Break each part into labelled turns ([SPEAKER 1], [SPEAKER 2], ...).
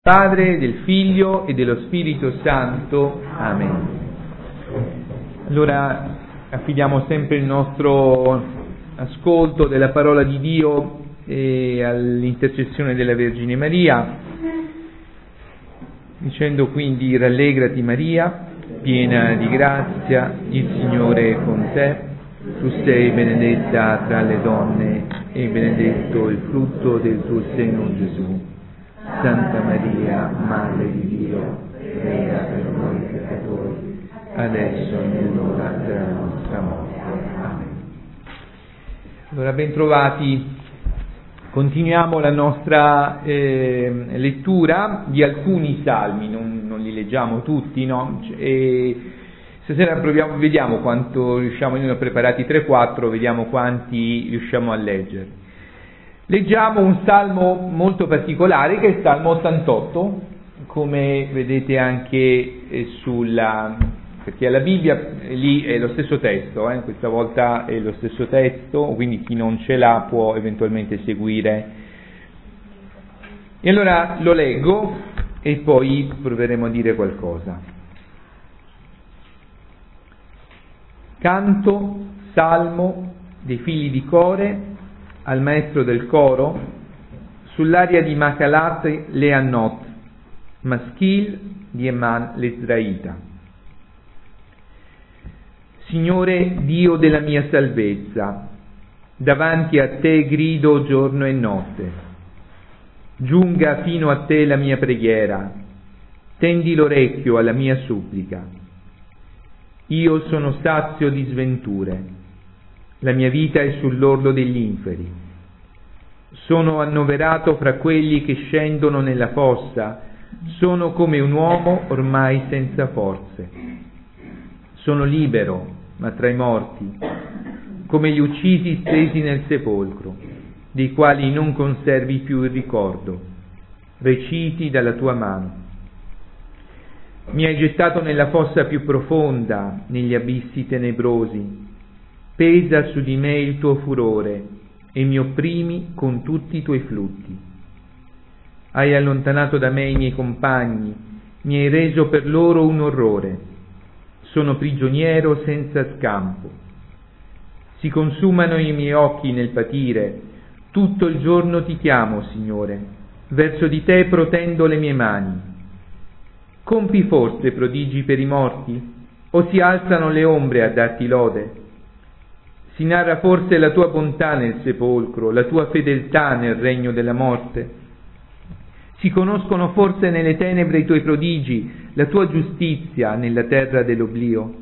[SPEAKER 1] Padre, del Figlio e dello Spirito Santo. Amen. Allora affidiamo sempre il nostro ascolto della parola di Dio all'intercessione della Vergine Maria, dicendo quindi: rallegrati Maria, piena di grazia, il Signore è con te, tu sei benedetta tra le donne e benedetto il frutto del tuo seno Gesù. Santa Maria, Madre di Dio, prega per noi peccatori, adesso e nell'ora della nostra morte. Amen. Allora, ben trovati. Continuiamo la nostra lettura di alcuni salmi, non li leggiamo tutti, no? E stasera vediamo quanto riusciamo, noi ne ho preparati 3-4, vediamo quanti riusciamo a leggere. Leggiamo un salmo molto particolare, che è il Salmo 88, come vedete anche perché alla Bibbia lì è lo stesso testo, questa volta è lo stesso testo, quindi chi non ce l'ha può eventualmente seguire. E allora lo leggo e poi proveremo a dire qualcosa. Canto, salmo dei figli di Core al maestro del coro, sull'aria di Macalat Leannot, maschil di Eman l'Ezraita. Signore Dio della mia salvezza, davanti a te grido giorno e notte. Giunga fino a te la mia preghiera, tendi l'orecchio alla mia supplica. Io sono sazio di sventure. La mia vita è sull'orlo degli inferi. Sono annoverato fra quelli che scendono nella fossa, sono come un uomo ormai senza forze. Sono libero, ma tra i morti, come gli uccisi stesi nel sepolcro, dei quali non conservi più il ricordo, reciti dalla tua mano. Mi hai gettato nella fossa più profonda, negli abissi tenebrosi. Pesa su di me il tuo furore e mi opprimi con tutti i tuoi flutti. Hai allontanato da me i miei compagni, mi hai reso per loro un orrore. Sono prigioniero senza scampo. Si consumano i miei occhi nel patire, tutto il giorno ti chiamo, Signore, verso di te protendo le mie mani. Compi forse prodigi per i morti, o si alzano le ombre a darti lode? Si narra forse la tua bontà nel sepolcro, la tua fedeltà nel regno della morte? Si conoscono forse nelle tenebre i tuoi prodigi, la tua giustizia nella terra dell'oblio?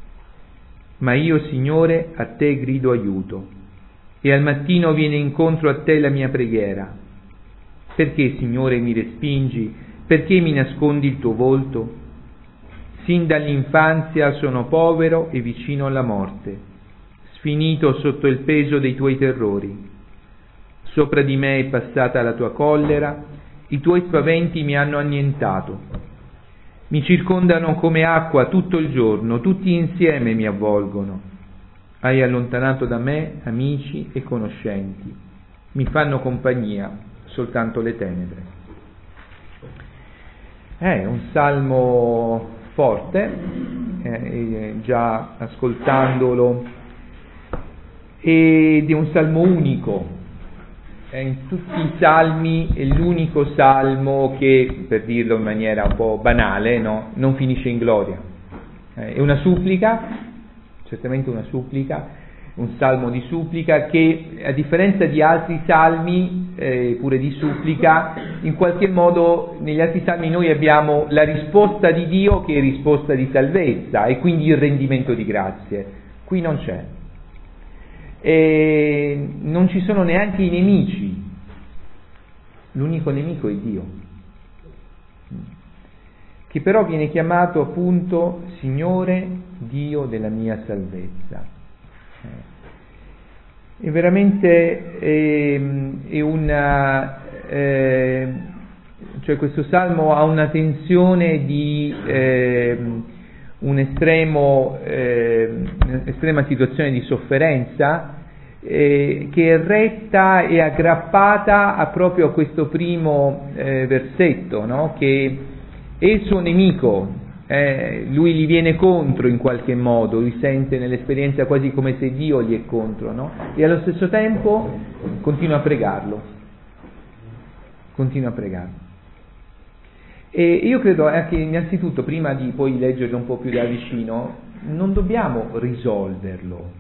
[SPEAKER 1] Ma io, Signore, a te grido aiuto, e al mattino viene incontro a te la mia preghiera. Perché, Signore, mi respingi? Perché mi nascondi il tuo volto? Sin dall'infanzia sono povero e vicino alla morte, sfinito sotto il peso dei tuoi terrori. Sopra di me è passata la tua collera, i tuoi spaventi mi hanno annientato. Mi circondano come acqua tutto il giorno, tutti insieme mi avvolgono. Hai allontanato da me amici e conoscenti, mi fanno compagnia soltanto le tenebre. È un salmo forte, già ascoltandolo, ed è un salmo unico. In tutti i salmi è l'unico salmo che, per dirlo in maniera un po' banale, no, non finisce in gloria. È una supplica, certamente una supplica, un salmo di supplica che, a differenza di altri salmi pure di supplica, in qualche modo negli altri salmi noi abbiamo la risposta di Dio che è risposta di salvezza e quindi il rendimento di grazie. Qui non c'è. E non ci sono neanche i nemici, l'unico nemico è Dio, che però viene chiamato appunto Signore Dio della mia salvezza. E veramente è una cioè questo salmo ha una tensione di un'estrema situazione di sofferenza, che è retta e aggrappata proprio a questo primo versetto, no? Che è il suo nemico, lui gli viene contro in qualche modo, lui sente nell'esperienza quasi come se Dio gli è contro, no? E allo stesso tempo continua a pregarlo. E io credo che innanzitutto, prima di poi leggerlo un po' più da vicino, non dobbiamo risolverlo,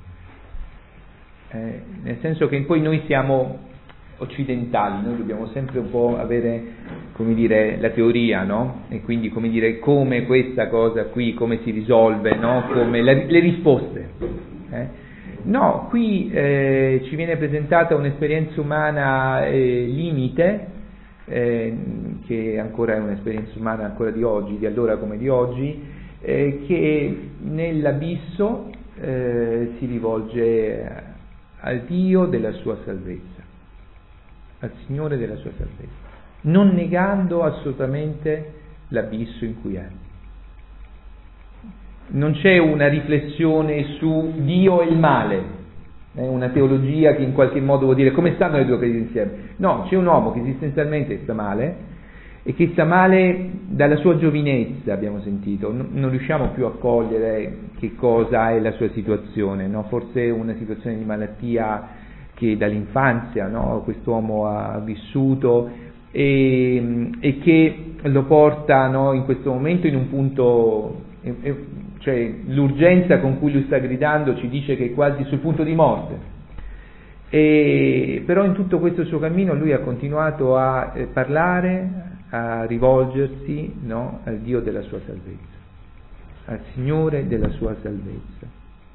[SPEAKER 1] nel senso che poi noi siamo occidentali, noi dobbiamo sempre un po' avere, come dire, la teoria, no? E quindi, come dire, come questa cosa qui, come si risolve, no? Come le risposte. No, qui ci viene presentata un'esperienza umana limite, che ancora è un'esperienza umana ancora di oggi, di allora come di oggi, che nell'abisso si rivolge al Dio della sua salvezza, al Signore della sua salvezza, non negando assolutamente l'abisso in cui è. Non c'è una riflessione su Dio e il male, una teologia che in qualche modo vuol dire come stanno le due cose insieme. No, c'è un uomo che esistenzialmente sta male e che sta male dalla sua giovinezza, abbiamo sentito, non riusciamo più a cogliere che cosa è la sua situazione, no? Forse è una situazione di malattia che dall'infanzia, no? Quest'uomo ha vissuto e che lo porta, no? In questo momento in un punto, cioè l'urgenza con cui lui sta gridando ci dice che è quasi sul punto di morte. Però in tutto questo suo cammino lui ha continuato a parlare, a rivolgersi, no, al Dio della sua salvezza, al Signore della sua salvezza.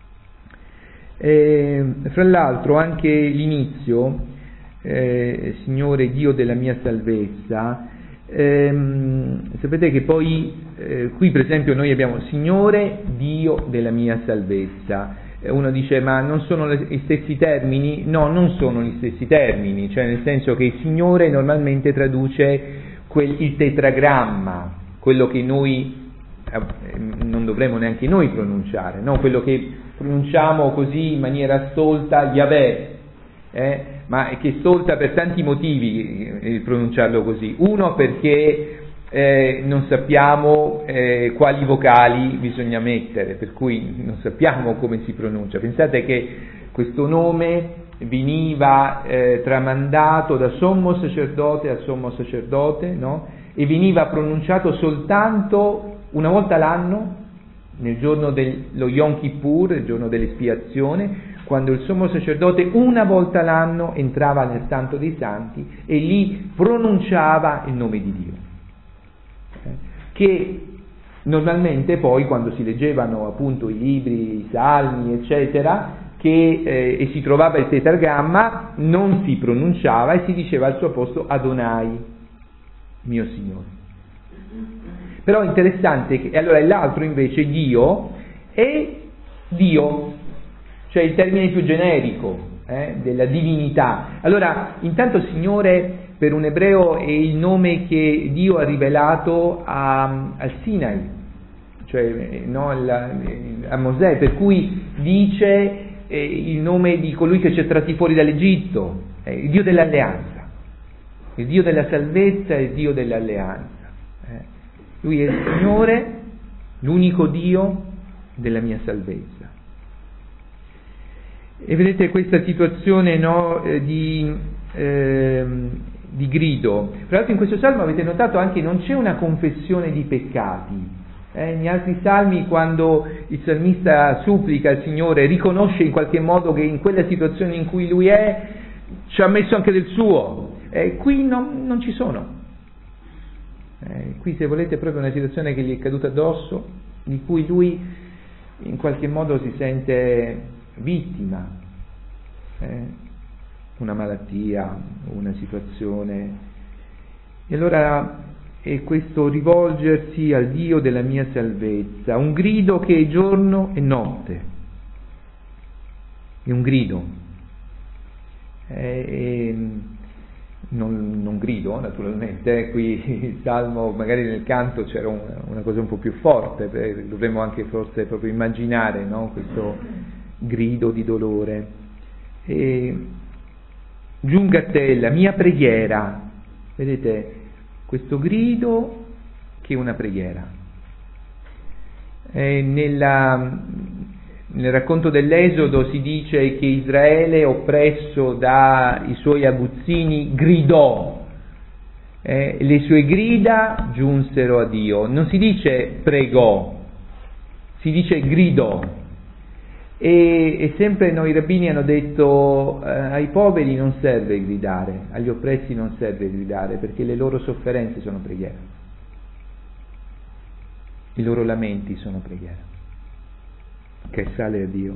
[SPEAKER 1] Fra l'altro anche l'inizio, Signore Dio della mia salvezza, sapete che poi qui per esempio noi abbiamo Signore Dio della mia salvezza. Uno dice ma non sono gli stessi termini? No, non sono gli stessi termini, cioè nel senso che Signore normalmente traduce il tetragramma, quello che noi non dovremmo neanche noi pronunciare, no? Quello che pronunciamo così in maniera stolta, Yahweh, ma che è stolta per tanti motivi pronunciarlo così. Uno perché non sappiamo quali vocali bisogna mettere, per cui non sappiamo come si pronuncia. Pensate che questo nome veniva tramandato da sommo sacerdote a sommo sacerdote, no? E veniva pronunciato soltanto una volta l'anno, nel giorno dello Yom Kippur, il giorno dell'espiazione, quando il sommo sacerdote una volta l'anno entrava nel Santo dei Santi e lì pronunciava il nome di Dio, che normalmente poi quando si leggevano appunto i libri, i salmi eccetera, e si trovava il tetragramma, non si pronunciava e si diceva al suo posto Adonai, mio Signore. Però è interessante che allora l'altro invece Dio è Dio, cioè il termine più generico della divinità. Allora intanto Signore per un ebreo è il nome che Dio ha rivelato al Sinai, cioè no, a Mosè, per cui dice il nome di colui che ci ha tratti fuori dall'Egitto, il Dio dell'alleanza, il Dio della salvezza e il Dio dell'alleanza. Lui è il Signore, l'unico Dio della mia salvezza. E vedete questa situazione, no, di grido. Tra l'altro in questo salmo avete notato anche non c'è una confessione di peccati. In altri salmi, quando il salmista supplica al Signore, riconosce in qualche modo che in quella situazione in cui lui è ci ha messo anche del suo. Qui non ci sono. Qui, se volete, è proprio una situazione che gli è caduta addosso, di cui lui in qualche modo si sente vittima, una malattia, una situazione. E allora è questo rivolgersi al Dio della mia salvezza, un grido che è giorno e notte, è un grido, non grido naturalmente, qui il salmo, magari nel canto c'era una cosa un po' più forte, dovremmo anche forse proprio immaginare, no? Questo grido di dolore, giunga a te la mia preghiera. Vedete, questo grido che è una preghiera. Nel racconto dell'Esodo si dice che Israele, oppresso dai suoi aguzzini, gridò. Le sue grida giunsero a Dio. Non si dice pregò, si dice gridò. E sempre noi rabbini hanno detto ai poveri non serve gridare, agli oppressi non serve gridare, perché le loro sofferenze sono preghiera, i loro lamenti sono preghiera che sale a Dio.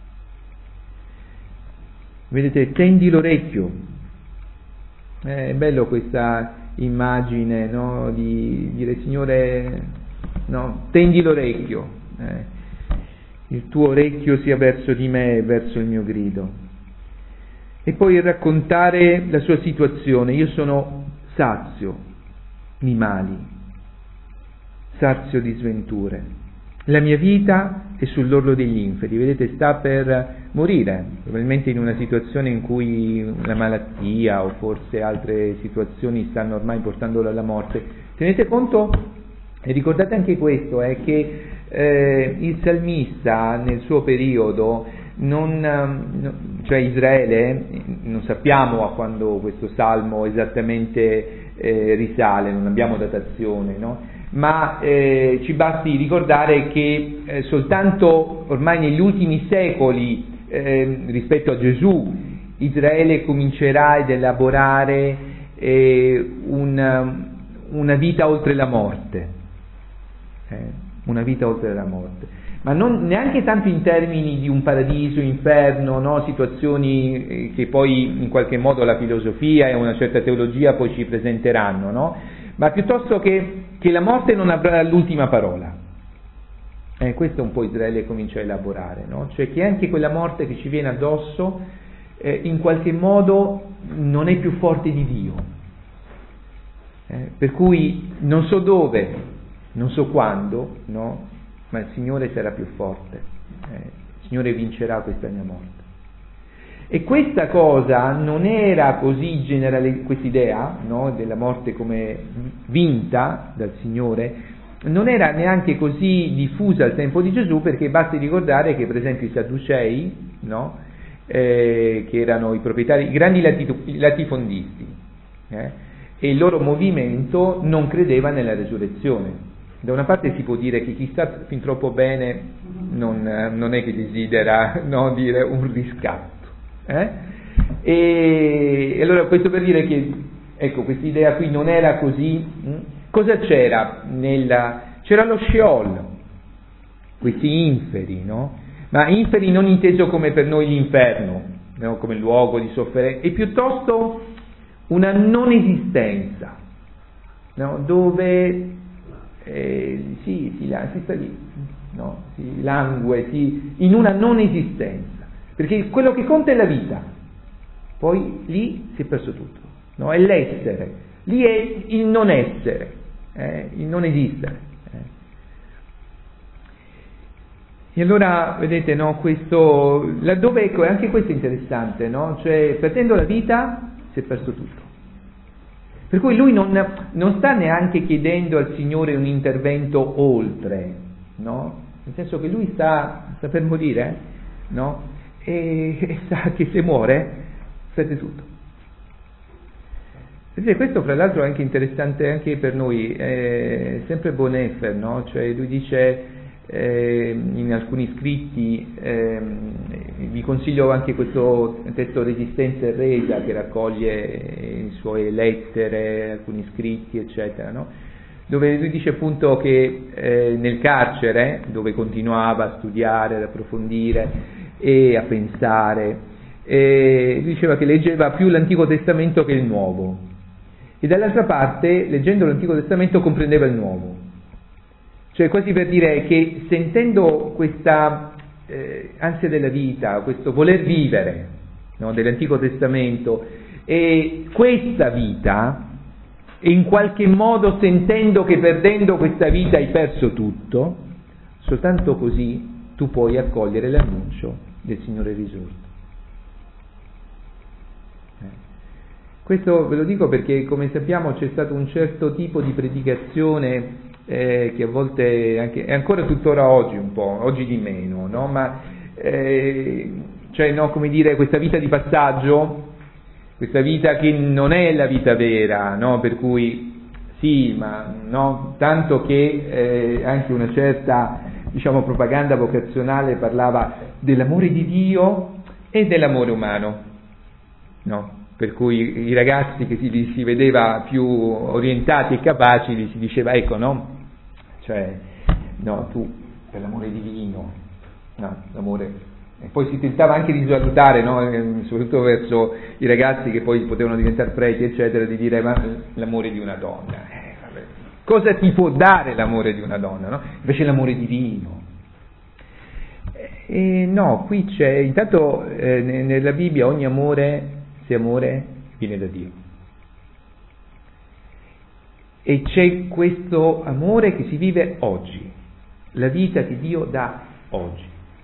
[SPEAKER 1] Vedete, tendi l'orecchio. È bello questa immagine, no? Di dire: Signore, no, tendi l'orecchio, il tuo orecchio sia verso di me e verso il mio grido. E poi raccontare la sua situazione: io sono sazio di mali, sazio di sventure, la mia vita è sull'orlo degli inferi. Vedete, sta per morire, probabilmente in una situazione in cui la malattia o forse altre situazioni stanno ormai portandolo alla morte. Tenete conto e ricordate anche questo, che il salmista nel suo periodo, cioè Israele, non sappiamo a quando questo salmo esattamente risale, non abbiamo datazione, no? Ma ci basti ricordare che soltanto ormai negli ultimi secoli rispetto a Gesù Israele comincerà ad elaborare una vita oltre la morte, una vita oltre la morte, ma non neanche tanto in termini di un paradiso, inferno, no? Situazioni che poi in qualche modo la filosofia e una certa teologia poi ci presenteranno, no? Ma piuttosto che la morte non avrà l'ultima parola. Questo un po' Israele comincia a elaborare, no? Cioè che anche quella morte che ci viene addosso in qualche modo non è più forte di Dio, per cui non so dove, non so quando, no? Ma il Signore sarà più forte, il Signore vincerà questa mia morte. E questa cosa non era così generale, questa idea, no, della morte come vinta dal Signore, non era neanche così diffusa al tempo di Gesù, perché basti ricordare che per esempio i Sadducei, no, che erano i proprietari, i grandi latifondisti, e il loro movimento non credeva nella resurrezione. Da una parte si può dire che chi sta fin troppo bene non è che desidera, no, dire un riscatto. E allora questo per dire che, ecco, questa idea qui non era così. Cosa c'era? C'era lo Sheol, questi inferi, no? Ma inferi non inteso come per noi l'inferno, no? Come luogo di sofferenza, e piuttosto una non esistenza, no? Dove si sta lì, no? Si langue, in una non esistenza, perché quello che conta è la vita, poi lì si è perso tutto, no? È l'essere, lì è il non essere, il non esistere. E allora vedete, no, questo laddove, ecco, anche questo è interessante, no? Cioè, perdendo la vita si è perso tutto. Per cui lui non sta neanche chiedendo al Signore un intervento oltre, no? Nel senso che lui sta per morire, no? E sa che se muore perde tutto. Vedete, questo fra l'altro è anche interessante anche per noi, sempre Bonhoeffer, no? Cioè lui dice in alcuni scritti, vi consiglio anche questo testo Resistenza e Resa, che raccoglie le sue lettere, alcuni scritti eccetera, no? Dove lui dice appunto che nel carcere, dove continuava a studiare, ad approfondire e a pensare, lui diceva che leggeva più l'Antico Testamento che il Nuovo, e dall'altra parte, leggendo l'Antico Testamento, comprendeva il Nuovo. Cioè, quasi per dire che sentendo questa ansia della vita, questo voler vivere, no, dell'Antico Testamento, e questa vita, e in qualche modo sentendo che perdendo questa vita hai perso tutto, soltanto così tu puoi accogliere l'annuncio del Signore risorto. Questo ve lo dico perché, come sappiamo, c'è stato un certo tipo di predicazione che a volte è ancora tuttora oggi un po', oggi di meno, no? Ma cioè, no, come dire, questa vita di passaggio, questa vita che non è la vita vera, no? Per cui sì, ma no, tanto che anche una certa, diciamo, propaganda vocazionale parlava dell'amore di Dio e dell'amore umano, no? Per cui i ragazzi che si vedeva più orientati e capaci gli si diceva, ecco, no? Cioè, no, tu per l'amore divino, no, l'amore. E poi si tentava anche di salutare, no? Soprattutto verso i ragazzi che poi potevano diventare preti, eccetera, di dire, ma l'amore di una donna, vabbè. Cosa ti può dare l'amore di una donna, no? Invece l'amore divino. No, qui c'è, intanto nella Bibbia ogni amore, se amore, viene da Dio. E c'è questo amore che si vive oggi, la vita che Dio dà oggi.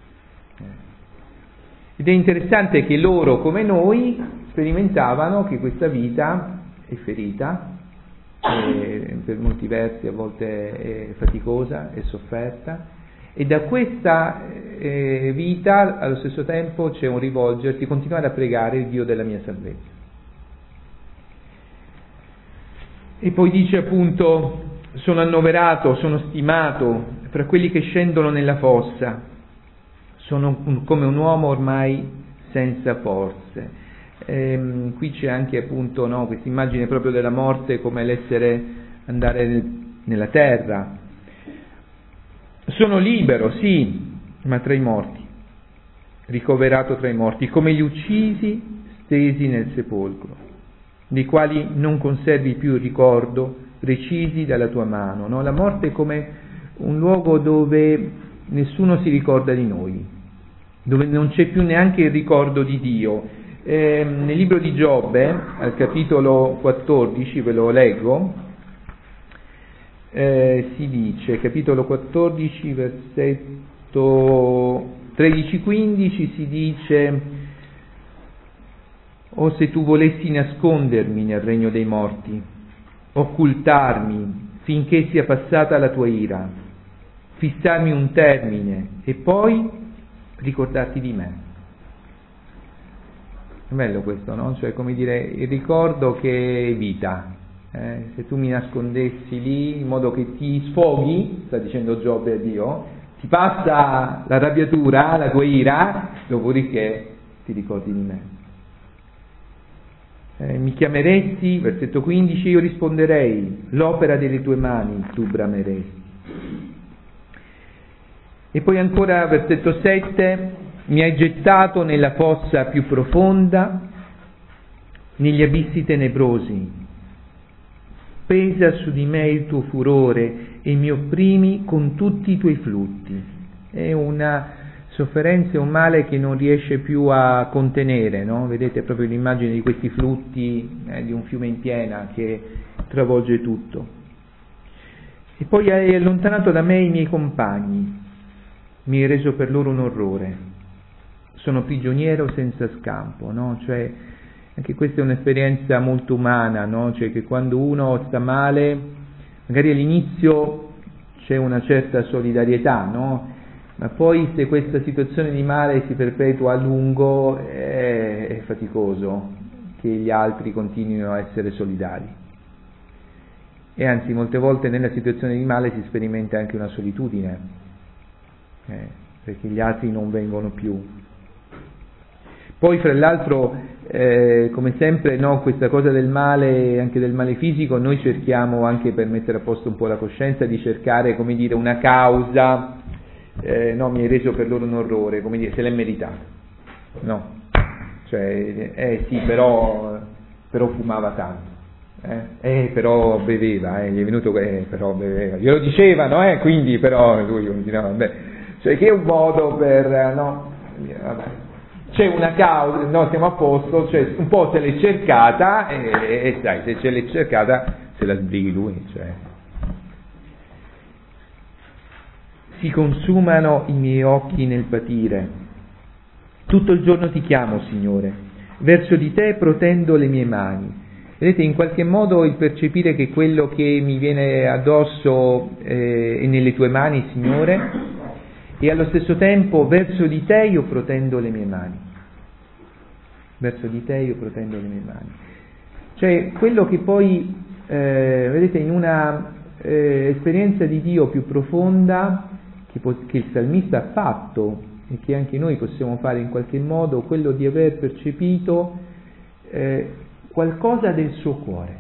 [SPEAKER 1] Ed è interessante che loro, come noi, sperimentavano che questa vita è ferita, per molti versi a volte è faticosa, è sofferta, e da questa vita allo stesso tempo c'è un rivolgersi, continuare a pregare il Dio della mia salvezza. E poi dice appunto, sono annoverato, sono stimato fra quelli che scendono nella fossa, sono come un uomo ormai senza forze. Qui c'è anche appunto, no, questa immagine proprio della morte come l'essere andare nella terra. Sono libero, sì, ma tra i morti, ricoverato tra i morti, come gli uccisi stesi nel sepolcro, dei quali non conservi più il ricordo, recisi dalla tua mano. No? La morte è come un luogo dove nessuno si ricorda di noi, dove non c'è più neanche il ricordo di Dio. Nel libro di Giobbe, al capitolo 14, ve lo leggo, si dice, capitolo 14, versetto 13-15, si dice: «O se tu volessi nascondermi nel regno dei morti, occultarmi finché sia passata la tua ira, fissarmi un termine e poi ricordarti di me». È bello questo, no? Cioè, come dire, il ricordo che è vita. Se tu mi nascondessi lì in modo che ti sfoghi, sta dicendo Giobbe a Dio, ti passa l'arrabbiatura, la tua ira, dopodiché ti ricordi di me. Mi chiameresti, versetto 15, io risponderei, l'opera delle tue mani tu brameresti. E poi ancora, versetto 7, mi hai gettato nella fossa più profonda, negli abissi tenebrosi. Pesa su di me il tuo furore e mi opprimi con tutti i tuoi flutti. È una sofferenza e un male che non riesce più a contenere, no? Vedete proprio l'immagine di questi flutti di un fiume in piena che travolge tutto. E poi hai allontanato da me i miei compagni, mi hai reso per loro un orrore. Sono prigioniero senza scampo, no? Cioè, anche questa è un'esperienza molto umana, no? Cioè che quando uno sta male, magari all'inizio c'è una certa solidarietà, no? Ma poi se questa situazione di male si perpetua a lungo è faticoso che gli altri continuino a essere solidari. E anzi, molte volte nella situazione di male si sperimenta anche una solitudine, perché gli altri non vengono più. Poi fra l'altro, come sempre, no, questa cosa del male, anche del male fisico, noi cerchiamo, anche per mettere a posto un po' la coscienza, di cercare, come dire, una causa, no, mi hai reso per loro un orrore, come dire, se l'è meritato, no, cioè, sì, però fumava tanto, però beveva, gli è venuto, però beveva, glielo dicevano, quindi però lui continuava, vabbè, cioè che è un modo per, no, vabbè. C'è una causa, no, siamo a posto, cioè un po' se l'è cercata e sai, se ce l'è cercata se la sbrighi lui, cioè. Si consumano i miei occhi nel patire, tutto il giorno ti chiamo, Signore, verso di te protendo le mie mani, Vedete, in qualche modo il percepire che quello che mi viene addosso è nelle tue mani, Signore, e allo stesso tempo verso di te io protendo le mie mani. Verso di te io protendo le mie mani. Cioè, quello che poi, vedete, in una esperienza di Dio più profonda che il salmista ha fatto e che anche noi possiamo fare in qualche modo, quello di aver percepito qualcosa del suo cuore.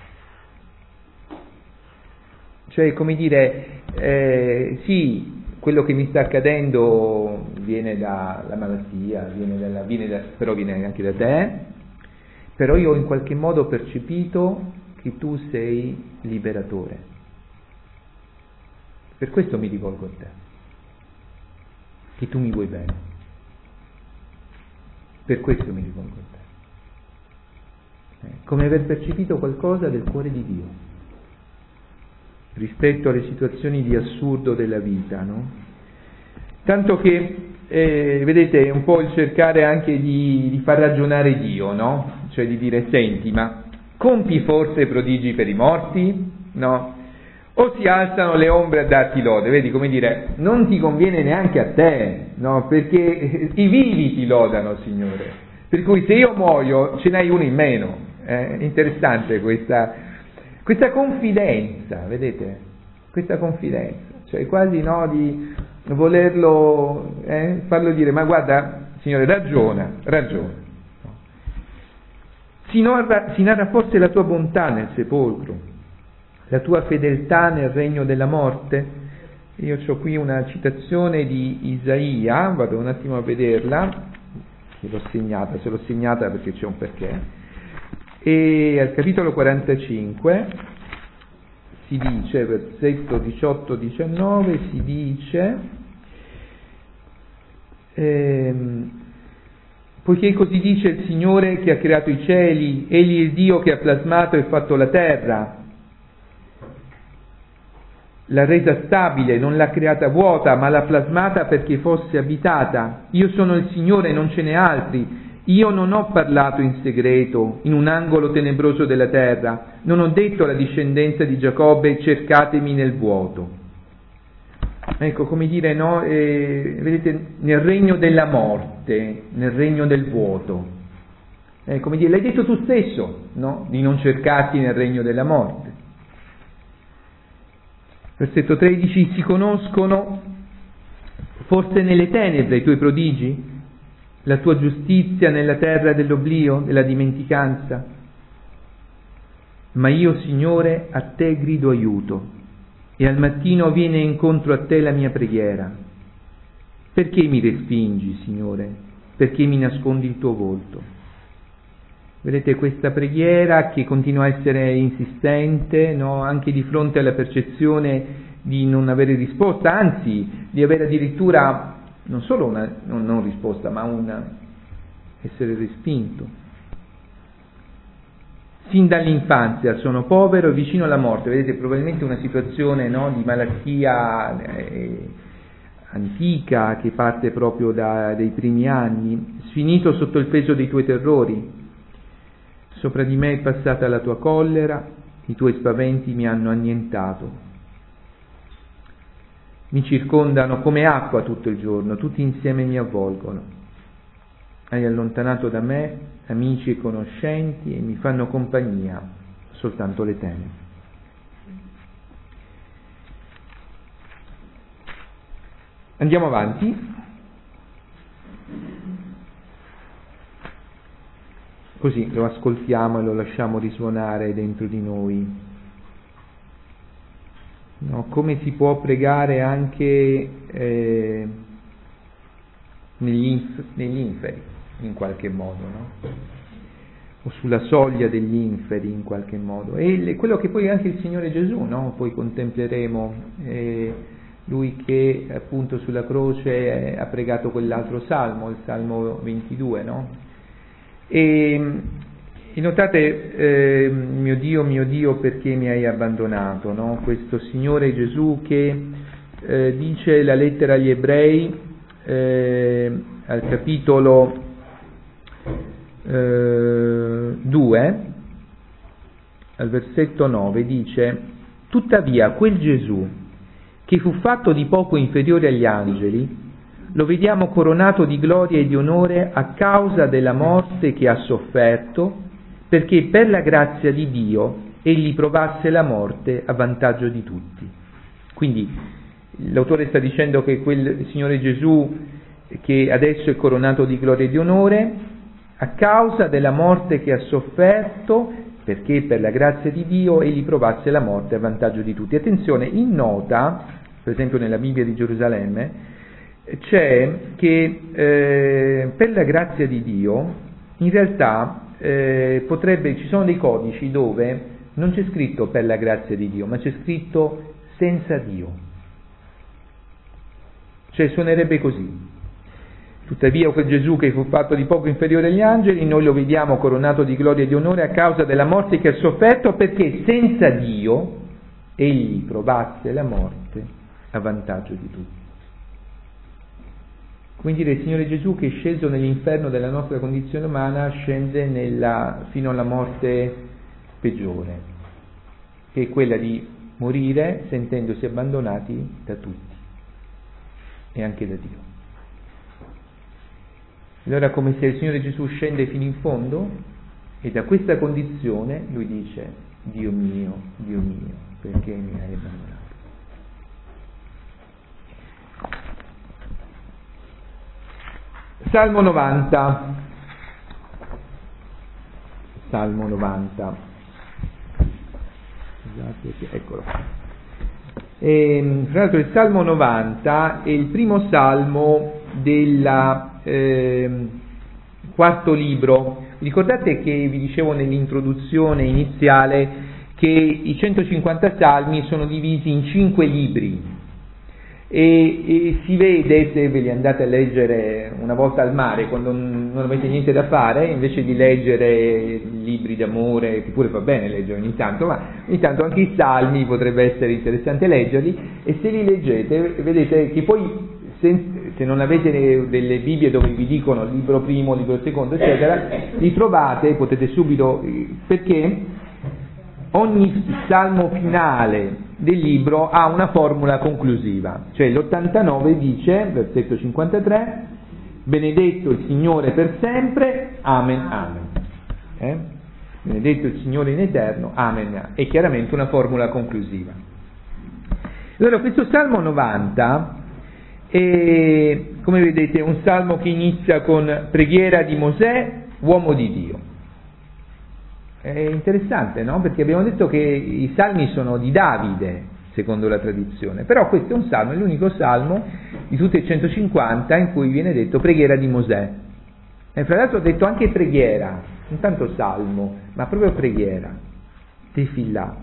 [SPEAKER 1] Cioè, come dire, sì, quello che mi sta accadendo viene dalla malattia, però viene anche da te, però io ho in qualche modo percepito che tu sei liberatore. Per questo mi rivolgo a te, che tu mi vuoi bene. Per questo mi rivolgo a te. Come aver percepito qualcosa del cuore di Dio rispetto alle situazioni di assurdo della vita, no? Tanto che, vedete, è un po' il cercare anche di far ragionare Dio, no? Cioè di dire, senti, ma compi forse prodigi per i morti? No? O si alzano le ombre a darti lode? Vedi, come dire, non ti conviene neanche a te, no? Perché i vivi ti lodano, Signore. Per cui se io muoio ce n'hai uno in meno. È interessante questa confidenza, vedete? Questa confidenza, cioè quasi, no, di volerlo farlo dire, ma guarda, Signore, ragiona. Si narra forse la tua bontà nel sepolcro, la tua fedeltà nel regno della morte. Io ho qui una citazione di Isaia, vado un attimo a vederla, se l'ho segnata perché c'è un perché. E al capitolo 45 si dice, versetto 18-19, si dice, poiché così dice il Signore che ha creato i cieli, egli è il Dio che ha plasmato e fatto la terra, l'ha resa stabile, non l'ha creata vuota, ma l'ha plasmata perché fosse abitata. Io sono il Signore, non ce n'è altri. Io non ho parlato in segreto, in un angolo tenebroso della terra, non ho detto alla discendenza di Giacobbe, cercatemi nel vuoto. Ecco, come dire, no? Vedete, nel regno della morte, nel regno del vuoto. Come dire, l'hai detto tu stesso, no? Di non cercarti nel regno della morte. Versetto 13, si conoscono forse nelle tenebre i tuoi prodigi? La tua giustizia nella terra dell'oblio, della dimenticanza. Ma io, Signore, a te grido aiuto, e al mattino viene incontro a te la mia preghiera. Perché mi respingi, Signore? Perché mi nascondi il tuo volto? Vedete questa preghiera che continua a essere insistente, no? Anche di fronte alla percezione di non avere risposta, anzi di avere addirittura non solo una non risposta, ma essere respinto. Sin dall'infanzia sono povero e vicino alla morte. Vedete, probabilmente una situazione, no, di malattia antica che parte proprio dai primi anni, sfinito sotto il peso dei tuoi terrori. Sopra di me è passata la tua collera, i tuoi spaventi mi hanno annientato. Mi circondano come acqua tutto il giorno, tutti insieme mi avvolgono. Hai allontanato da me amici e conoscenti e mi fanno compagnia soltanto le tenebre. Andiamo avanti. Così lo ascoltiamo e lo lasciamo risuonare dentro di noi. No, come si può pregare anche negli inferi, in qualche modo, no? O sulla soglia degli inferi, in qualche modo. E quello che poi anche il Signore Gesù, no? Poi contempleremo, lui che appunto sulla croce ha pregato quell'altro salmo, il Salmo 22, no? E notate, mio Dio, perché mi hai abbandonato, no? Questo Signore Gesù che dice la lettera agli Ebrei al capitolo 2, al versetto 9, dice: tuttavia quel Gesù che fu fatto di poco inferiore agli angeli, lo vediamo coronato di gloria e di onore a causa della morte che ha sofferto, perché per la grazia di Dio egli provasse la morte a vantaggio di tutti. Quindi l'autore sta dicendo che quel Signore Gesù che adesso è coronato di gloria e di onore, a causa della morte che ha sofferto, perché per la grazia di Dio egli provasse la morte a vantaggio di tutti. Attenzione, in nota, per esempio nella Bibbia di Gerusalemme, c'è che per la grazia di Dio, in realtà ci sono dei codici dove non c'è scritto per la grazia di Dio, ma c'è scritto senza Dio. Cioè suonerebbe così: tuttavia quel Gesù che fu fatto di poco inferiore agli angeli, noi lo vediamo coronato di gloria e di onore a causa della morte che ha sofferto, perché senza Dio egli provasse la morte a vantaggio di tutti. Quindi il Signore Gesù, che è sceso nell'inferno della nostra condizione umana, scende fino alla morte peggiore, che è quella di morire sentendosi abbandonati da tutti e anche da Dio. Allora, come se il Signore Gesù scende fino in fondo, e da questa condizione lui dice: Dio mio, perché mi hai abbandonato? Salmo 90. Salmo 90. Scusate, eccolo. Tra l'altro il Salmo 90 è il primo salmo del quarto libro. Ricordate che vi dicevo nell'introduzione iniziale che i 150 salmi sono divisi in 5 libri. E si vede, se ve li andate a leggere una volta al mare, quando non avete niente da fare, invece di leggere libri d'amore, che pure va bene leggere ogni tanto, ma ogni tanto anche i salmi potrebbe essere interessante leggerli, e se li leggete vedete che poi se non avete delle Bibbie dove vi dicono libro primo, libro secondo, eccetera, li trovate, potete subito, perché ogni salmo finale del libro ha una formula conclusiva, cioè l'89 dice, versetto 53, benedetto il Signore per sempre, amen, amen. Benedetto il Signore in eterno, amen, è chiaramente una formula conclusiva. Allora questo Salmo 90 è, come vedete, un salmo che inizia con preghiera di Mosè, uomo di Dio. È interessante, no? Perché abbiamo detto che i salmi sono di Davide, secondo la tradizione, però questo è un salmo, è l'unico salmo di tutti i 150 in cui viene detto preghiera di Mosè. E fra l'altro ho detto anche preghiera, non tanto salmo, ma proprio preghiera, tefillah.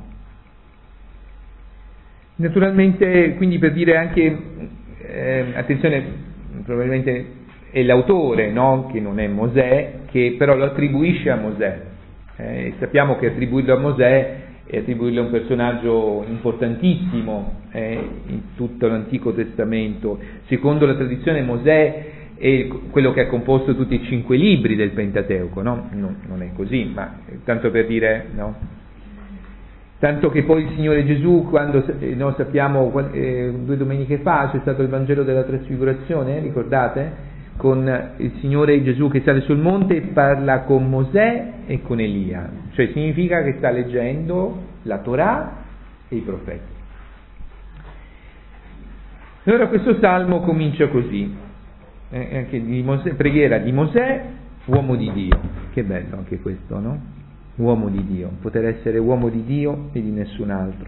[SPEAKER 1] Naturalmente, quindi, per dire anche, attenzione, probabilmente è l'autore, no? Che non è Mosè, che però lo attribuisce a Mosè. Sappiamo che attribuirlo a Mosè è attribuirlo a un personaggio importantissimo in tutto l'Antico Testamento. Secondo la tradizione Mosè è quello che ha composto tutti i 5 libri del Pentateuco, no? Non è così, ma tanto per dire, no? Tanto che poi il Signore Gesù, quando noi sappiamo 2 domeniche fa c'è stato il Vangelo della Trasfigurazione, ricordate? Con il Signore Gesù che sale sul monte e parla con Mosè e con Elia, cioè significa che sta leggendo la Torah e i profeti. Allora questo salmo comincia così, anche di Mosè, preghiera di Mosè, uomo di Dio. Che bello anche questo, no? Uomo di Dio, poter essere uomo di Dio e di nessun altro.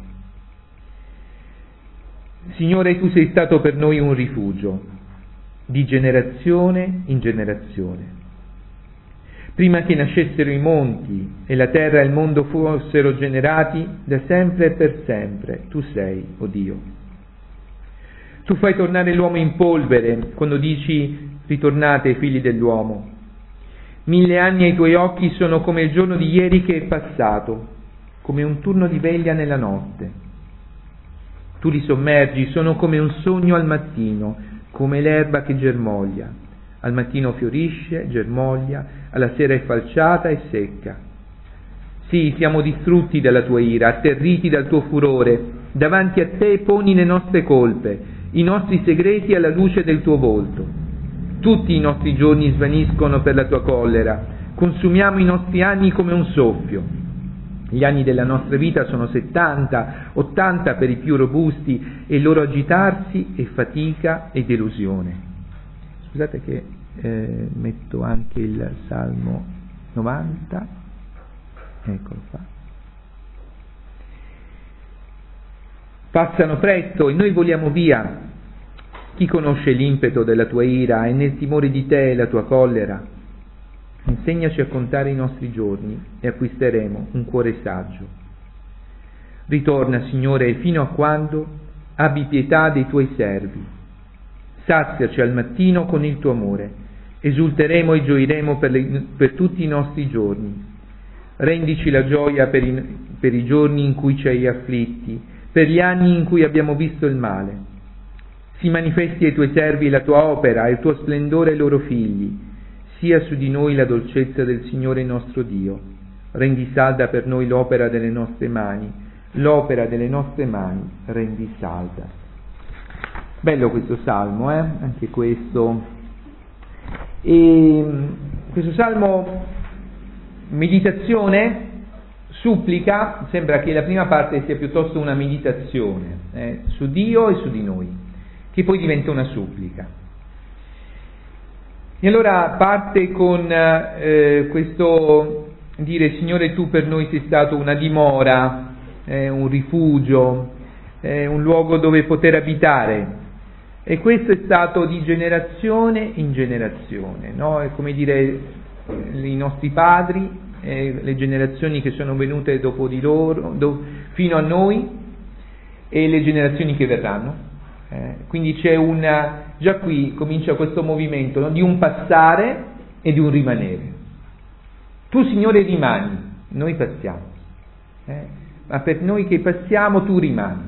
[SPEAKER 1] Signore, tu sei stato per noi un rifugio di generazione in generazione. Prima che nascessero i monti e la terra e il mondo fossero generati, da sempre e per sempre tu sei, o Dio. Tu fai tornare l'uomo in polvere quando dici ritornate figli dell'uomo. 1000 anni ai tuoi occhi sono come il giorno di ieri che è passato, come un turno di veglia nella notte. Tu li sommergi, sono come un sogno al mattino, come l'erba che germoglia. Al mattino fiorisce, germoglia, alla sera è falciata e secca. Sì, siamo distrutti dalla tua ira, atterriti dal tuo furore. Davanti a te poni le nostre colpe, i nostri segreti alla luce del tuo volto. Tutti i nostri giorni svaniscono per la tua collera, consumiamo i nostri anni come un soffio. Gli anni della nostra vita sono 70, 80 per i più robusti, e il loro agitarsi è fatica e delusione. Scusate che metto anche il Salmo 90, eccolo qua. Passano presto e noi voliamo via. Chi conosce l'impeto della tua ira e nel timore di te la tua collera? Insegnaci a contare i nostri giorni e acquisteremo un cuore saggio. Ritorna, Signore, fino a quando abbi pietà dei tuoi servi. Saziaci al mattino con il tuo amore. Esulteremo e gioiremo per tutti i nostri giorni. Rendici la gioia per i giorni in cui ci hai afflitti, per gli anni in cui abbiamo visto il male. Si manifesti ai tuoi servi la tua opera e il tuo splendore ai loro figli. Sia su di noi la dolcezza del Signore nostro Dio. Rendi salda per noi l'opera delle nostre mani, l'opera delle nostre mani rendi salda. Bello questo salmo, anche questo. E questo salmo, meditazione, supplica, sembra che la prima parte sia piuttosto una meditazione su Dio e su di noi, che poi diventa una supplica. E allora parte con questo dire: Signore, tu per noi sei stato una dimora, un rifugio, un luogo dove poter abitare, e questo è stato di generazione in generazione, no? È come dire i nostri padri, le generazioni che sono venute dopo di loro, fino a noi, e le generazioni che verranno. Quindi c'è già qui comincia questo movimento, no? Di un passare e di un rimanere. Tu, Signore, rimani, noi passiamo, ma per noi che passiamo tu rimani.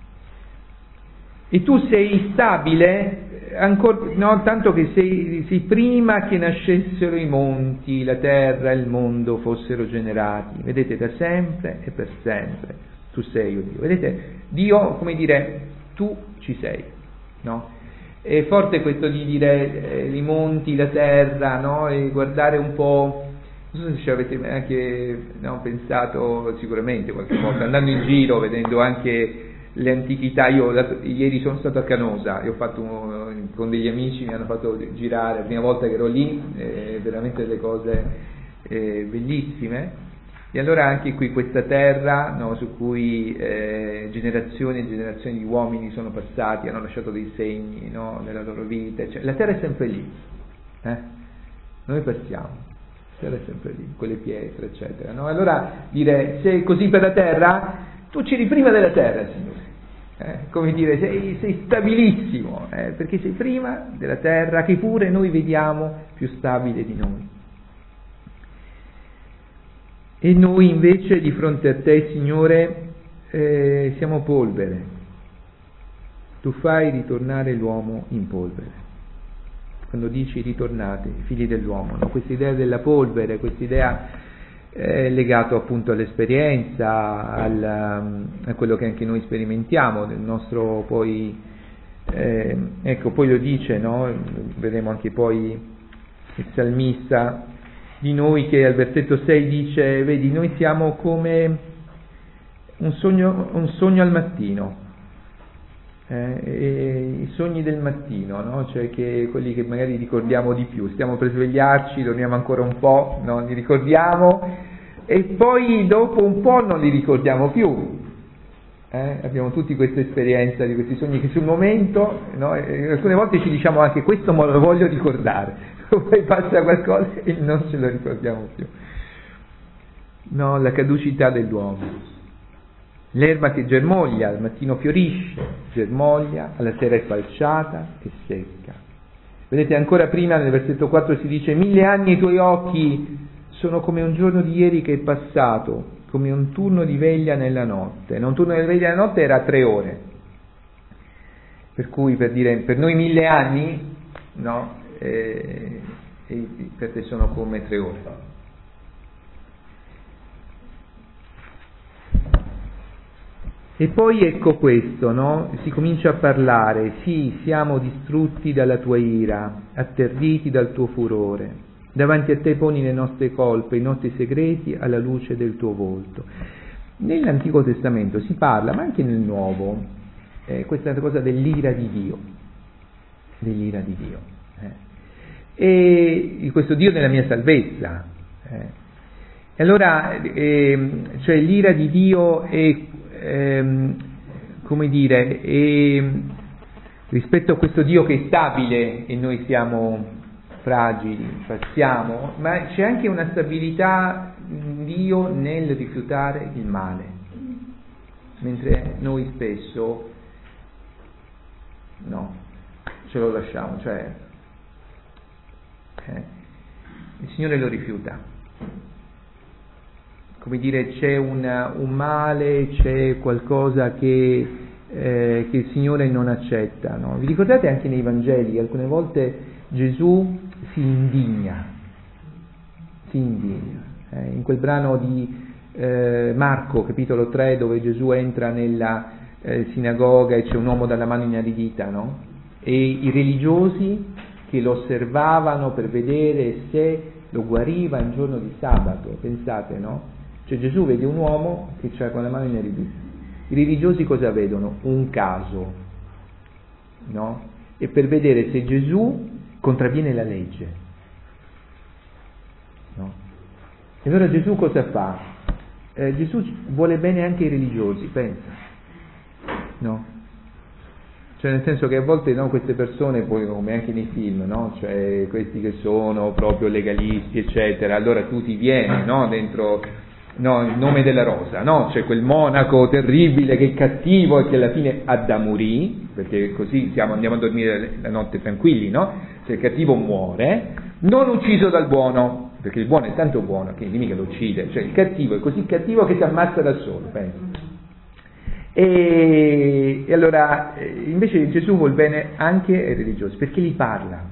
[SPEAKER 1] E tu sei stabile, ancora, no? Tanto che sei prima che nascessero i monti, la terra e il mondo fossero generati. Vedete, da sempre e per sempre tu sei, o Dio. Vedete, Dio, come dire, tu ci sei, no? È forte questo di dire i monti, la terra, no? E guardare un po', non so se ci avete anche pensato, sicuramente qualche volta, andando in giro, vedendo anche le antichità. Io ieri sono stato a Canosa e ho fatto con degli amici, mi hanno fatto girare, la prima volta che ero lì, veramente delle cose bellissime. E allora anche qui questa terra, no, su cui generazioni e generazioni di uomini sono passati, hanno lasciato dei segni, no, nella loro vita, cioè, la terra è sempre lì, noi passiamo, la terra è sempre lì, con le pietre, eccetera, no? Allora dire, se è così per la terra, tu c'eri prima della terra, Signore, come dire, sei stabilissimo, perché sei prima della terra, che pure noi vediamo più stabile di noi. E noi invece di fronte a te, Signore, siamo polvere. Tu fai ritornare l'uomo in polvere. Quando dici ritornate, figli dell'uomo, no? Questa idea della polvere, questa idea legato appunto all'esperienza, a quello che anche noi sperimentiamo, nel nostro poi, ecco, poi lo dice, no? Vedremo anche poi il salmista di noi che al versetto 6 dice: vedi, noi siamo come un sogno al mattino, e i sogni del mattino, no? Cioè che quelli che magari ricordiamo di più, stiamo per svegliarci, dormiamo ancora un po', no? Li ricordiamo e poi dopo un po' non li ricordiamo più. Abbiamo tutti questa esperienza di questi sogni che sul momento, no? E alcune volte ci diciamo anche: questo me lo voglio ricordare, poi passa qualcosa e non ce lo ricordiamo più. No, la caducità dell'uomo. L'erba che germoglia, al mattino fiorisce, germoglia, alla sera è falciata e secca. Vedete, ancora prima nel versetto 4 si dice: 1000 anni ai tuoi occhi sono come un giorno di ieri che è passato, come un turno di veglia nella notte. Un turno di veglia nella notte era 3 ore. Per cui, per dire, per noi 1000 anni, no? Per te sono come 3 ore. E poi ecco questo, no? Si comincia a parlare, sì, siamo distrutti dalla tua ira, atterriti dal tuo furore, davanti a te poni le nostre colpe, i nostri segreti alla luce del tuo volto. Nell'Antico Testamento si parla, ma anche nel Nuovo, questa cosa dell'ira di Dio, e questo Dio della mia salvezza. E allora, cioè l'ira di Dio è, come dire, rispetto a questo Dio che è stabile e noi siamo fragili, passiamo, ma c'è anche una stabilità in Dio nel rifiutare il male, mentre noi spesso no, ce lo lasciamo, cioè il Signore lo rifiuta. Come dire, c'è un male, c'è qualcosa che il Signore non accetta, no? Vi ricordate anche nei Vangeli, alcune volte Gesù si indigna, in quel brano di Marco, capitolo 3, dove Gesù entra nella sinagoga e c'è un uomo dalla mano inaridita, no? E i religiosi che lo osservavano per vedere se lo guariva in giorno di sabato, pensate, no? Cioè Gesù vede un uomo che c'ha con la mano inaridita. I religiosi cosa vedono? Un caso, no? E per vedere se Gesù contravviene la legge, no? E allora Gesù cosa fa? Gesù vuole bene anche ai religiosi, pensa, no? Cioè nel senso che a volte, no, queste persone, poi come anche nei film, no? Cioè questi che sono proprio legalisti eccetera, allora tu ti vieni, no, dentro, no, il nome della rosa, no? C'è quel monaco terribile che è cattivo e che alla fine ha da morire, perché così andiamo a dormire la notte tranquilli, no? Se il cattivo muore, non ucciso dal buono, perché il buono è tanto buono che mica lo uccide, cioè il cattivo è così cattivo che si ammazza da solo, pensa. E allora invece Gesù vuol bene anche ai religiosi, perché gli parla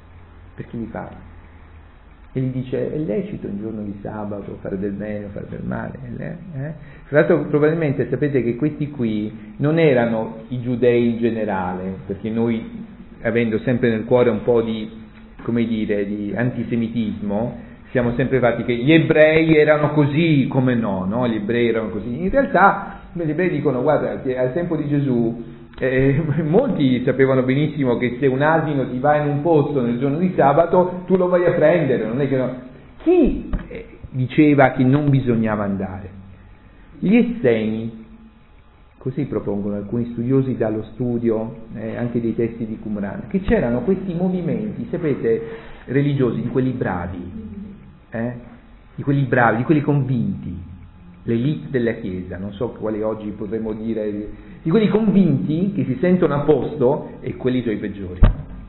[SPEAKER 1] e gli dice: è lecito un giorno di sabato fare del bene o fare del male, Tra l'altro probabilmente sapete che questi qui non erano i giudei in generale, perché noi, avendo sempre nel cuore un po' di, come dire, di antisemitismo, siamo sempre fatti che gli ebrei erano così, come no, gli ebrei erano così. In realtà gli ebrei dicono: guarda, che al tempo di Gesù molti sapevano benissimo che se un asino ti va in un posto nel giorno di sabato, tu lo vai a prendere, non è che no. Chi diceva che non bisognava andare? Gli Esseni, così propongono alcuni studiosi dallo studio anche dei testi di Qumran, che c'erano questi movimenti, sapete, religiosi, di quelli bravi, di quelli convinti, l'elite della Chiesa, non so quale oggi potremmo dire, di quelli convinti che si sentono a posto, e quelli sono i peggiori.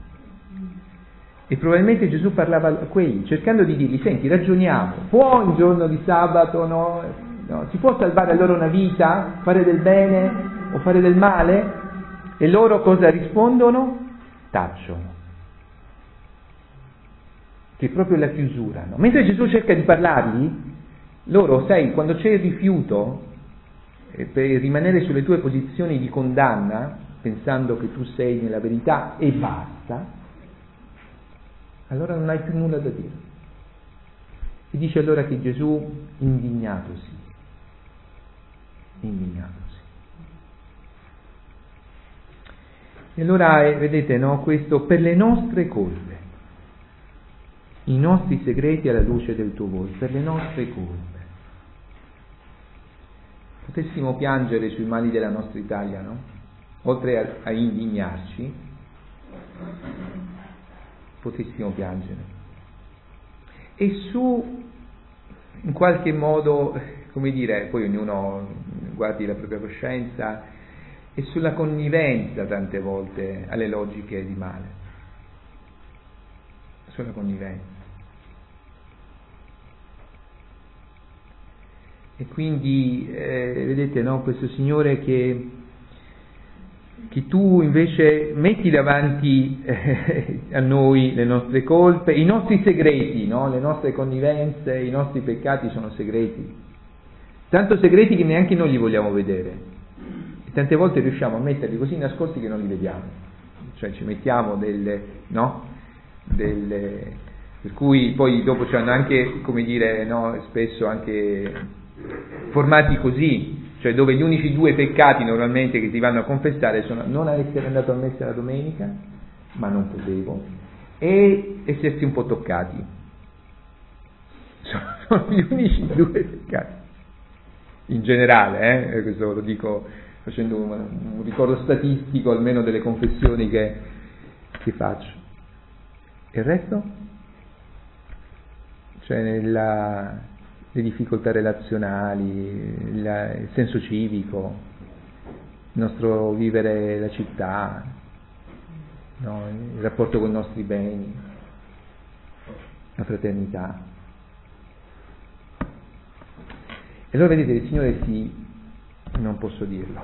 [SPEAKER 1] E probabilmente Gesù parlava a quelli, cercando di dirgli: senti, ragioniamo, può un giorno di sabato, no, si può salvare allora una vita, fare del bene o fare del male? E loro cosa rispondono? Tacciono. Che è proprio la chiusura, no? Mentre Gesù cerca di parlargli, loro, sai, quando c'è il rifiuto, per rimanere sulle tue posizioni di condanna, pensando che tu sei nella verità e basta, allora non hai più nulla da dire. E dice allora che Gesù, indignatosi. E allora, vedete, no, questo per le nostre colpe, i nostri segreti alla luce del tuo volto, per le nostre colpe. Potessimo piangere sui mali della nostra Italia, no? Oltre a indignarci, potessimo piangere. E in qualche modo, come dire, poi ognuno guardi la propria coscienza, e sulla connivenza tante volte alle logiche di male. Sulla connivenza. E quindi vedete, no, questo Signore che tu invece metti davanti a noi le nostre colpe, i nostri segreti, no? Le nostre connivenze, i nostri peccati sono segreti, tanto segreti che neanche noi li vogliamo vedere, E tante volte riusciamo a metterli così nascosti che non li vediamo, cioè ci mettiamo per cui poi dopo c'hanno anche, come dire, no, spesso anche formati così, cioè dove gli unici due peccati normalmente che si vanno a confessare sono non essere andato a messa la domenica, ma non potevo, e essersi un po' toccati. Sono gli unici due peccati. In generale, questo lo dico facendo un ricordo statistico almeno delle confessioni che faccio. E il resto? Cioè le difficoltà relazionali, il senso civico, il nostro vivere la città, no? Il rapporto con i nostri beni, la fraternità. E allora vedete, il Signore non posso dirlo,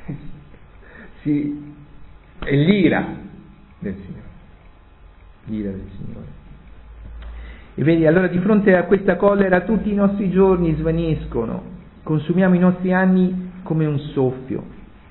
[SPEAKER 1] è l'ira del Signore. E vedi, allora di fronte a questa collera tutti i nostri giorni svaniscono, consumiamo i nostri anni come un soffio.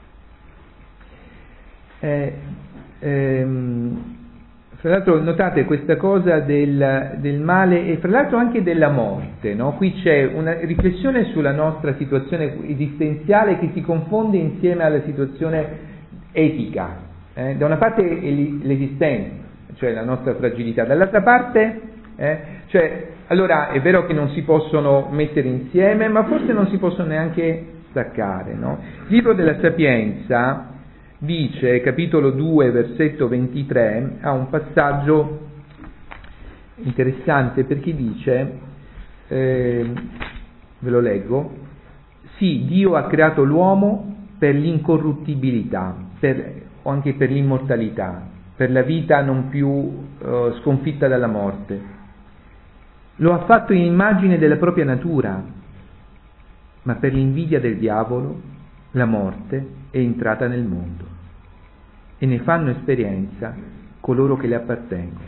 [SPEAKER 1] Fra l'altro notate questa cosa del male e fra l'altro anche della morte, no? Qui c'è una riflessione sulla nostra situazione esistenziale che si confonde insieme alla situazione etica. Da una parte l'esistenza, cioè la nostra fragilità, dall'altra parte cioè, allora è vero che non si possono mettere insieme, ma forse non si possono neanche staccare, no? Il libro della Sapienza dice, capitolo 2, versetto 23, ha un passaggio interessante perché dice, ve lo leggo, sì, Dio ha creato l'uomo per l'incorruttibilità, o anche per l'immortalità, per la vita non più sconfitta dalla morte. Lo ha fatto in immagine della propria natura, ma per l'invidia del diavolo la morte è entrata nel mondo e ne fanno esperienza coloro che le appartengono.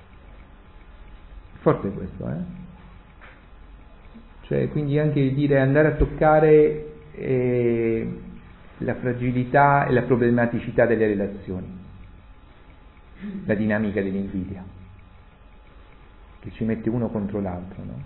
[SPEAKER 1] Forte questo, Cioè, quindi anche dire andare a toccare la fragilità e la problematicità delle relazioni, la dinamica dell'invidia che ci mette uno contro l'altro, no?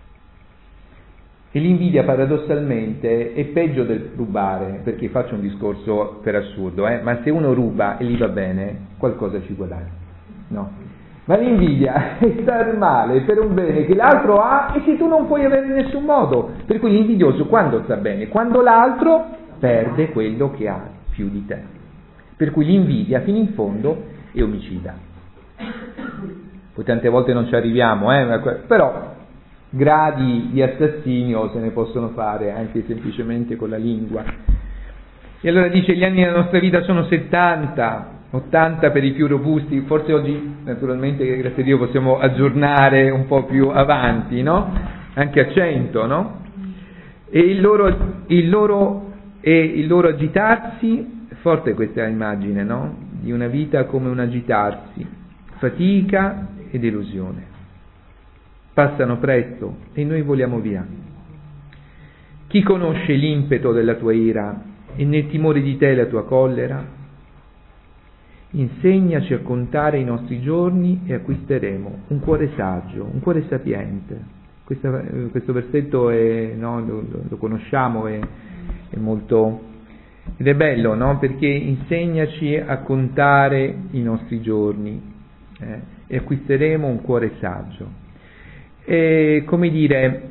[SPEAKER 1] E l'invidia paradossalmente è peggio del rubare, perché faccio un discorso per assurdo, ma se uno ruba e gli va bene, qualcosa ci guadagna, no? Ma l'invidia è star male per un bene che l'altro ha e che tu non puoi avere in nessun modo, per cui l'invidioso quando sta bene? Quando l'altro perde quello che ha più di te, per cui l'invidia fino in fondo è omicida. Poi tante volte non ci arriviamo, però gradi di assassinio se ne possono fare anche semplicemente con la lingua. E allora dice, gli anni della nostra vita sono 70, 80 per i più robusti, forse oggi naturalmente grazie a Dio possiamo aggiornare un po' più avanti, no? Anche a 100, no? E il loro agitarsi, forte questa immagine, no? Di una vita come un agitarsi, fatica e delusione. Passano presto e noi voliamo via. Chi conosce l'impeto della tua ira e nel timore di te la tua collera? Insegnaci a contare i nostri giorni e acquisteremo un cuore saggio, un cuore sapiente. Questo versetto lo conosciamo, è molto, ed è bello, no? Perché insegnaci a contare i nostri giorni e acquisteremo un cuore saggio. E, come dire,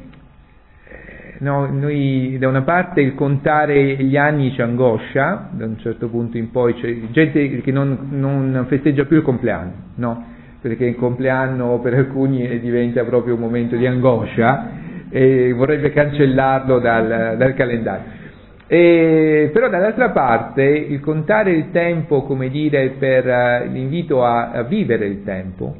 [SPEAKER 1] noi da una parte il contare gli anni ci angoscia, da un certo punto in poi c'è gente che non festeggia più il compleanno, no? Perché il compleanno per alcuni diventa proprio un momento di angoscia e vorrebbe cancellarlo dal calendario. Però dall'altra parte il contare il tempo, come dire, per l'invito a vivere il tempo,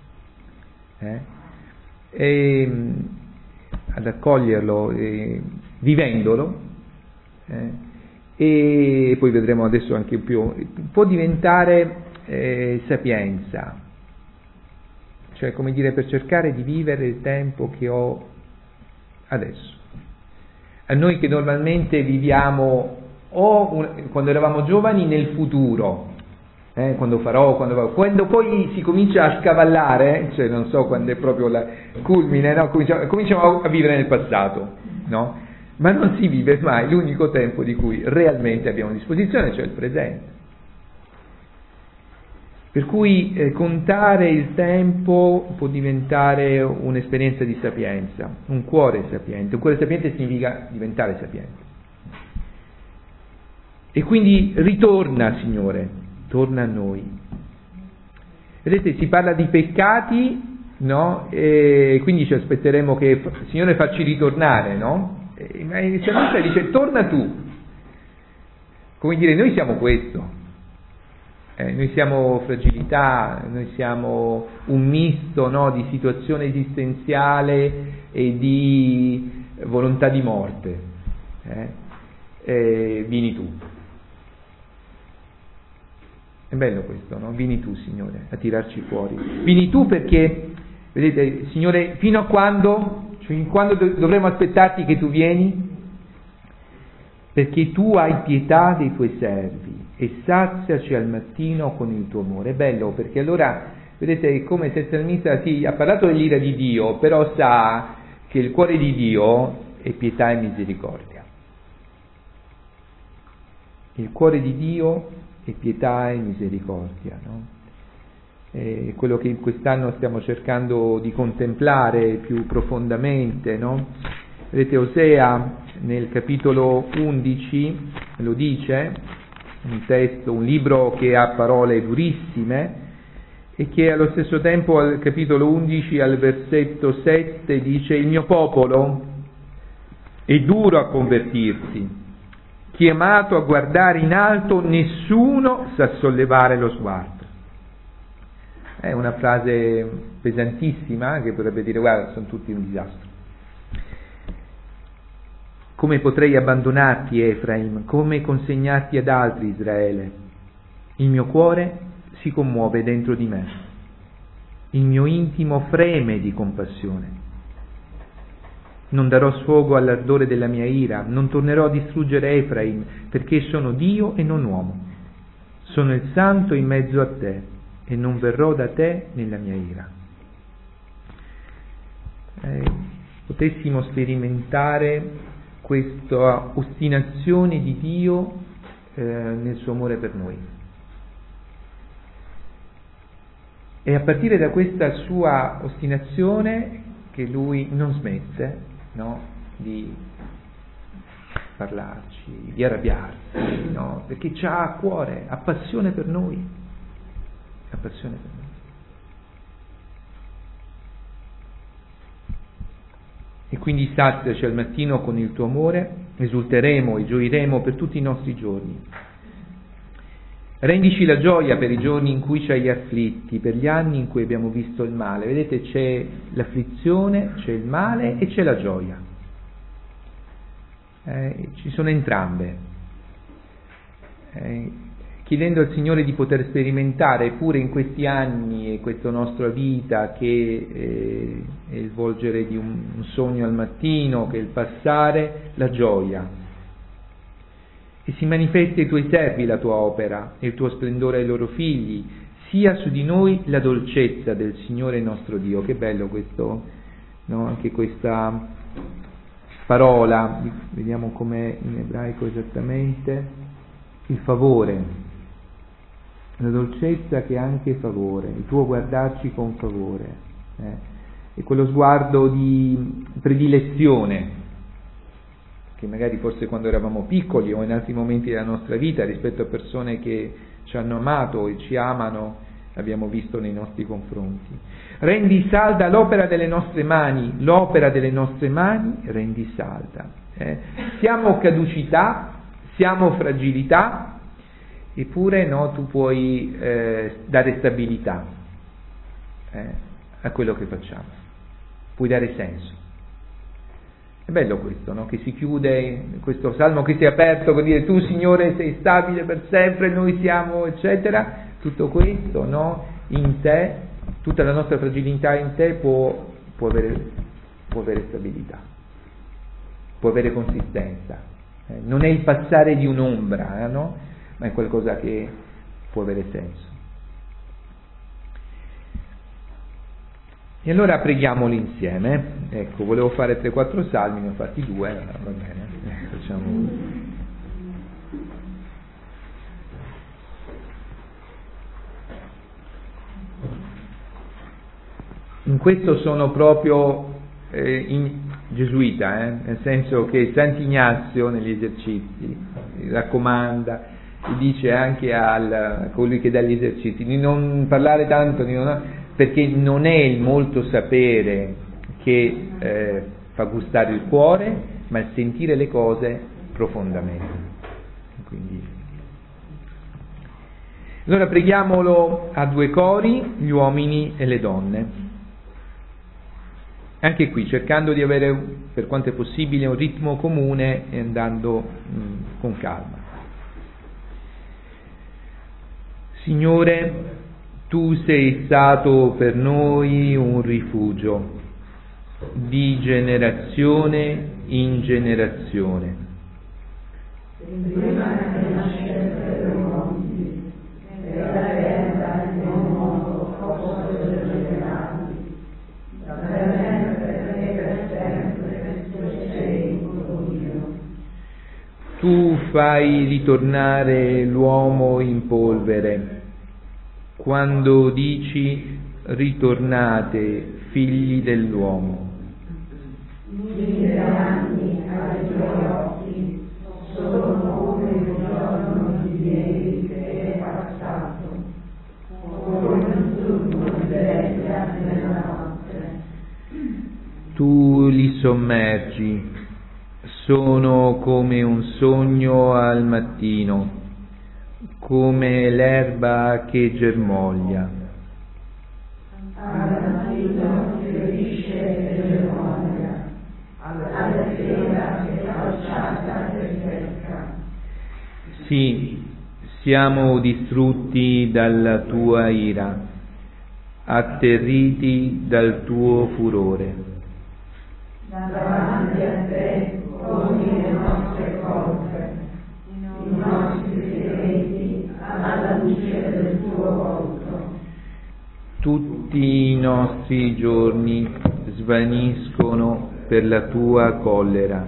[SPEAKER 1] ad accoglierlo, vivendolo, e poi vedremo adesso anche più, può diventare sapienza, cioè come dire per cercare di vivere il tempo che ho adesso. A noi che normalmente viviamo quando eravamo giovani nel futuro, quando quando poi si comincia a scavallare, cioè non so quando è proprio il culmine, no? Cominciamo a vivere nel passato, no? Ma non si vive mai l'unico tempo di cui realmente abbiamo a disposizione, cioè il presente. Per cui contare il tempo può diventare un'esperienza di sapienza, un cuore sapiente. Un cuore sapiente significa diventare sapiente. E quindi ritorna, Signore, torna a noi. Vedete, si parla di peccati, no? E quindi ci aspetteremo che il Signore facci ritornare, no? Ma inizialmente dice torna tu. Come dire, noi siamo questo. Noi siamo fragilità, noi siamo un misto, no, di situazione esistenziale e di volontà di morte. Vieni tu. È bello questo, no? Vieni tu, Signore, a tirarci fuori. Vieni tu perché, vedete, Signore, fino a quando? Cioè, in quando dovremo aspettarti che tu vieni? Perché tu hai pietà dei tuoi servi e saziaci al mattino con il tuo amore. È bello perché allora, vedete, è come se il salmista ha parlato dell'ira di Dio, però sa che il cuore di Dio è pietà e misericordia. Il cuore di Dio è pietà e misericordia, no? È quello che in quest'anno stiamo cercando di contemplare più profondamente, no? Vedete, Osea nel capitolo 11 lo dice, un testo, un libro che ha parole durissime e che allo stesso tempo al capitolo 11 al versetto 7 dice: il mio popolo è duro a convertirsi, chiamato a guardare in alto, nessuno sa sollevare lo sguardo. È una frase pesantissima che potrebbe dire: guarda, sono tutti un disastro. Come potrei abbandonarti, Efraim? Come consegnarti ad altri, Israele? Il mio cuore si commuove dentro di me, il mio intimo freme di compassione. Non darò sfogo all'ardore della mia ira, non tornerò a distruggere Efraim, perché sono Dio e non uomo. Sono il Santo in mezzo a te, e non verrò da te nella mia ira. Potessimo sperimentare questa ostinazione di Dio nel suo amore per noi. E a partire da questa sua ostinazione che lui non smette, no, di parlarci, di arrabbiarsi, no, perché c'ha a cuore, ha passione per noi, ha passione per noi. E quindi saziaci al mattino con il tuo amore, esulteremo e gioiremo per tutti i nostri giorni. Rendici la gioia per i giorni in cui ci hai afflitti, per gli anni in cui abbiamo visto il male. Vedete, c'è l'afflizione, c'è il male e c'è la gioia. Ci sono entrambe. Chiedendo al Signore di poter sperimentare pure in questi anni e questa nostra vita, che è il volgere di un sogno al mattino, che è il passare, la gioia. E si manifesti ai tuoi servi la tua opera e il tuo splendore ai loro figli, sia su di noi la dolcezza del Signore nostro Dio. Che bello questo, no? Anche questa parola, vediamo com'è in ebraico esattamente, il favore. La dolcezza che è anche favore, il tuo guardarci con favore, e quello sguardo di predilezione che magari forse quando eravamo piccoli o in altri momenti della nostra vita rispetto a persone che ci hanno amato e ci amano abbiamo visto nei nostri confronti. Rendi salda l'opera delle nostre mani, l'opera delle nostre mani rendi salda. Siamo caducità, siamo fragilità, eppure no, tu puoi dare stabilità a quello che facciamo, puoi dare senso. È bello questo, no? Che si chiude questo salmo che si è aperto con dire: tu Signore sei stabile per sempre, noi siamo eccetera. Tutto questo, no? In te, tutta la nostra fragilità in te può avere stabilità, può avere consistenza. Non è il passare di un'ombra, no? Ma è qualcosa che può avere senso. E allora preghiamoli insieme. Ecco, volevo fare 3-4 salmi, ne ho fatti 2, va bene, facciamo così. In questo sono proprio gesuita, nel senso che Sant'Ignazio negli esercizi raccomanda e dice anche a colui che dà gli esercizi di non parlare tanto, perché non è il molto sapere che fa gustare il cuore, ma il sentire le cose profondamente. Quindi, allora preghiamolo a 2 cori, gli uomini e le donne. Anche qui cercando di avere, per quanto è possibile, un ritmo comune e andando con calma. Signore, Tu sei stato per noi un rifugio di generazione in generazione.
[SPEAKER 2] Prima che nascessero i mondi, e la terra e il mondo fossero generati, da sempre e per sempre tu sei Dio.
[SPEAKER 1] Tu fai ritornare l'uomo in polvere, quando dici ritornate figli dell'uomo.
[SPEAKER 2] 1000 anni ai tuoi occhi sono come il giorno di ieri che è passato, come un turno di veglia nella notte.
[SPEAKER 1] Tu li sommergi, sono come un sogno al mattino, come l'erba che germoglia.
[SPEAKER 2] Al mattino fiorisce e germoglia, alla sera è falciata e secca.
[SPEAKER 1] Sì, siamo distrutti dalla tua ira, atterriti dal tuo furore.
[SPEAKER 2] Davanti a te poni le nostre colpe, i nostri segreti alla luce del tuo volto.
[SPEAKER 1] Tutti i nostri giorni svaniscono per la tua collera.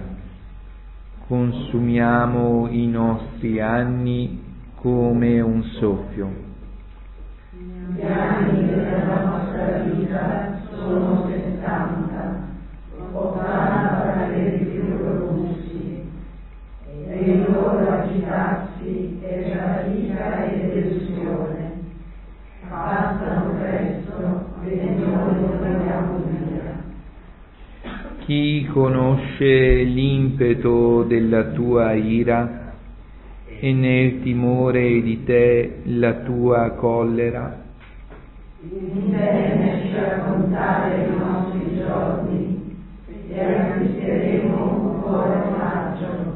[SPEAKER 1] Consumiamo i nostri anni come un soffio.
[SPEAKER 2] Gli anni della nostra vita sono 70, 80 per i più robusti, e il loro agitarsi è fatica e delusione. Passano presto e noi vogliamo via.
[SPEAKER 1] Chi conosce l'impeto della tua ira e nel timore di te la tua collera?
[SPEAKER 2] Intendeci a contare i nostri giorni e acquisteremo un cuore saggio.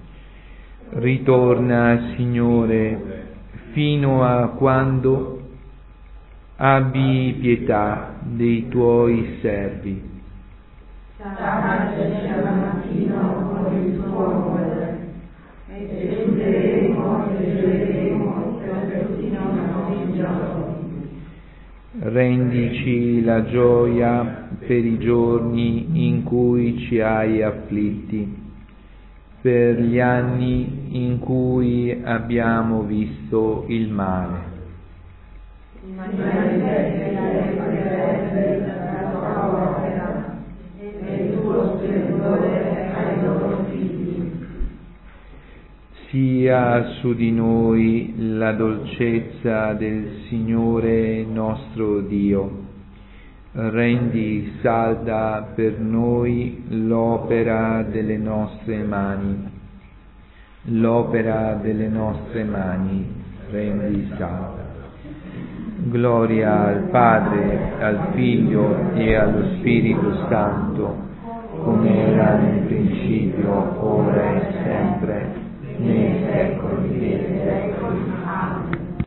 [SPEAKER 1] Ritorna, Signore, fino a quando abbi pietà dei tuoi servi.
[SPEAKER 2] Saccaci al mattino con il tuo amore, e suderemo e gioiremo per tutti i nostri giorni.
[SPEAKER 1] Rendici la gioia per i giorni in cui ci hai afflitti, per gli anni in cui abbiamo visto il male.
[SPEAKER 2] Manifesti la tua opera e il tuo splendore ai loro figli.
[SPEAKER 1] Sia su di noi la dolcezza del Signore nostro Dio. Rendi salda per noi l'opera delle nostre mani. L'opera delle nostre mani rendi salda. Gloria al Padre, al Figlio e allo Spirito Santo, come era nel principio, ora e sempre, nei secoli dei secoli.